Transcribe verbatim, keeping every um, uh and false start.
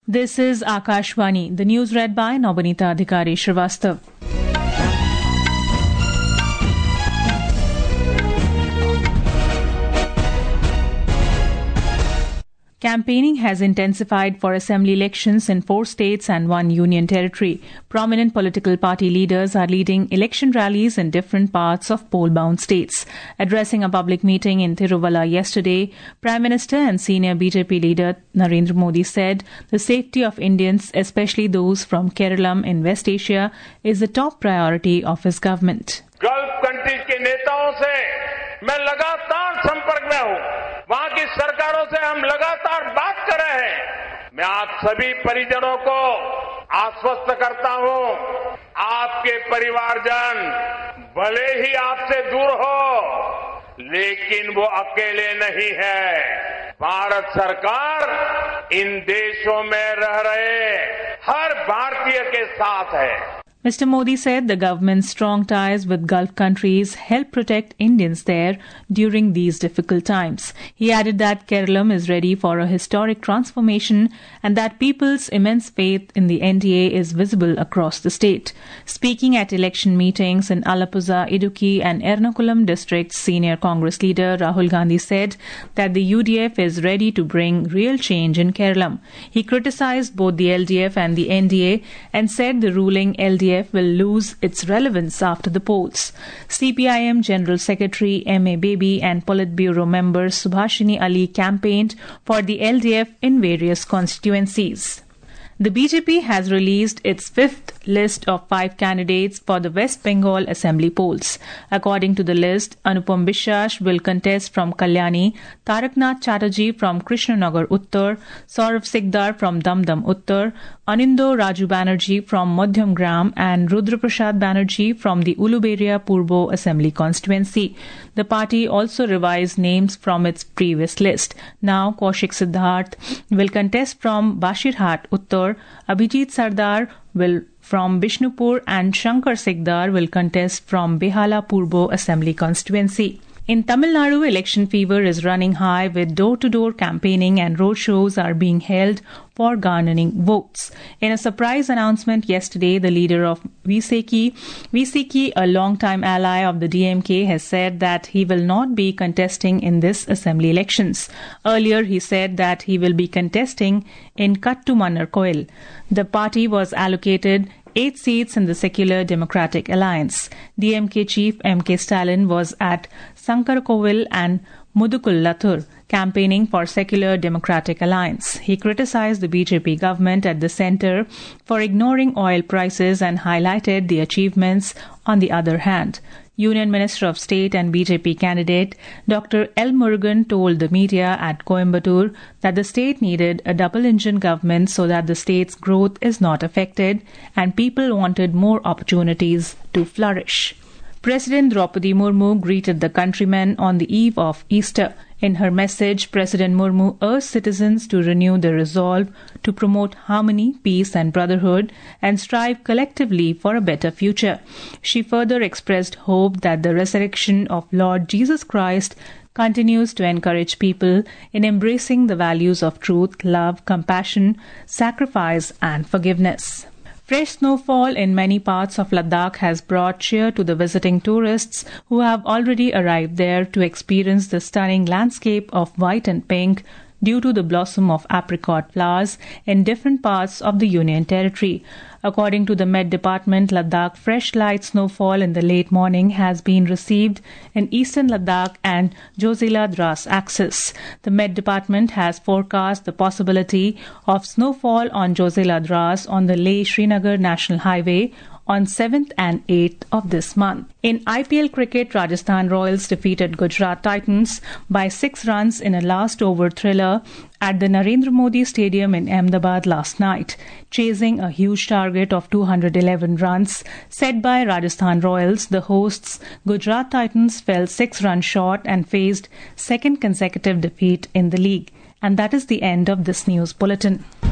This is Akashvani. The news read by Nabanita Adhikari Srivastav. Campaigning has intensified for assembly elections in four states and one union territory. Prominent political party leaders are leading election rallies in different parts of poll-bound states. Addressing a public meeting in Tiruvalla yesterday, Prime Minister and senior B J P leader Narendra Modi said the safety of Indians, especially those from Kerala in West Asia, is the top priority of his government. Gulf countries के नेताओं से मैं लगातार संपर्क में हूं, वहां की सरकारों से हम लगातार बात कर रहे हैं। मैं आप सभी परिजनों को आश्वस्त करता हूं, आपके परिवारजन भले ही आपसे दूर हो, लेकिन वो अकेले नहीं है। भारत सरकार इन देशों में रह रहे हर भारतीय के साथ है। Mister Modi said the government's strong ties with Gulf countries help protect Indians there during these difficult times. He added that Kerala is ready for a historic transformation and that people's immense faith in the N D A is visible across the state. Speaking at election meetings in Alappuzha, Idukki and Ernakulam districts, senior Congress leader Rahul Gandhi said that the U D F is ready to bring real change in Kerala. He criticized both the L D F and the N D A and said the ruling L D F will lose its relevance after the polls. C P I M General Secretary M A Baby and Politburo member Subhashini Ali campaigned for the L D F in various constituencies. The B J P has released its fifth list of five candidates for the West Bengal Assembly polls. According to the list, Anupam Biswas will contest from Kalyani, Taraknath Chatterjee from Krishnanagar Uttar, Saurav Sikdar from Damdam Uttar, Anindo Raju Banerjee from Madhyam Gram and Rudra Prasad Banerjee from the Uluberia Purbo Assembly constituency. The party also revised names from its previous list. Now Kaushik Siddharth will contest from Bashirhat Uttar, Abhijit Sardar will from Bishnupur and Shankar Sikdar will contest from Behala Purbo Assembly constituency. In Tamil Nadu, election fever is running high with door-to-door campaigning and roadshows are being held for garnering votes. In a surprise announcement yesterday, the leader of V C K, V C K, a long-time ally of the D M K, has said that he will not be contesting in this assembly elections. Earlier, he said that he will be contesting in Kattumannar-Koil. The party was allocated eight seats in the Secular Democratic Alliance. D M K chief M K Stalin was at Sankarkovil and Mudukullathur campaigning for Secular Democratic Alliance. He criticized the B J P government at the centre for ignoring oil prices and highlighted the achievements on the other hand. Union Minister of State and B J P candidate Doctor L. Murugan told the media at Coimbatore that the state needed a double-engine government so that the state's growth is not affected and people wanted more opportunities to flourish. President Draupadi Murmu greeted the countrymen on the eve of Easter. In her message, President Murmu urged citizens to renew their resolve to promote harmony, peace and brotherhood and strive collectively for a better future. She further expressed hope that the resurrection of Lord Jesus Christ continues to encourage people in embracing the values of truth, love, compassion, sacrifice and forgiveness. Fresh snowfall in many parts of Ladakh has brought cheer to the visiting tourists who have already arrived there to experience the stunning landscape of white and pink due to the blossom of apricot flowers in different parts of the Union Territory. According to the Met Department, Ladakh fresh light snowfall in the late morning has been received in eastern Ladakh and Zojila Dras axis. The Met Department has forecast the possibility of snowfall on Zojila Dras on the Leh-Srinagar National Highway on seventh and eighth of this month. In I P L cricket, Rajasthan Royals defeated Gujarat Titans by six runs in a last-over thriller at the Narendra Modi Stadium in Ahmedabad last night, chasing a huge target of two hundred eleven runs set by Rajasthan Royals. The hosts, Gujarat Titans, fell six runs short and faced second consecutive defeat in the league. And that is the end of this news bulletin.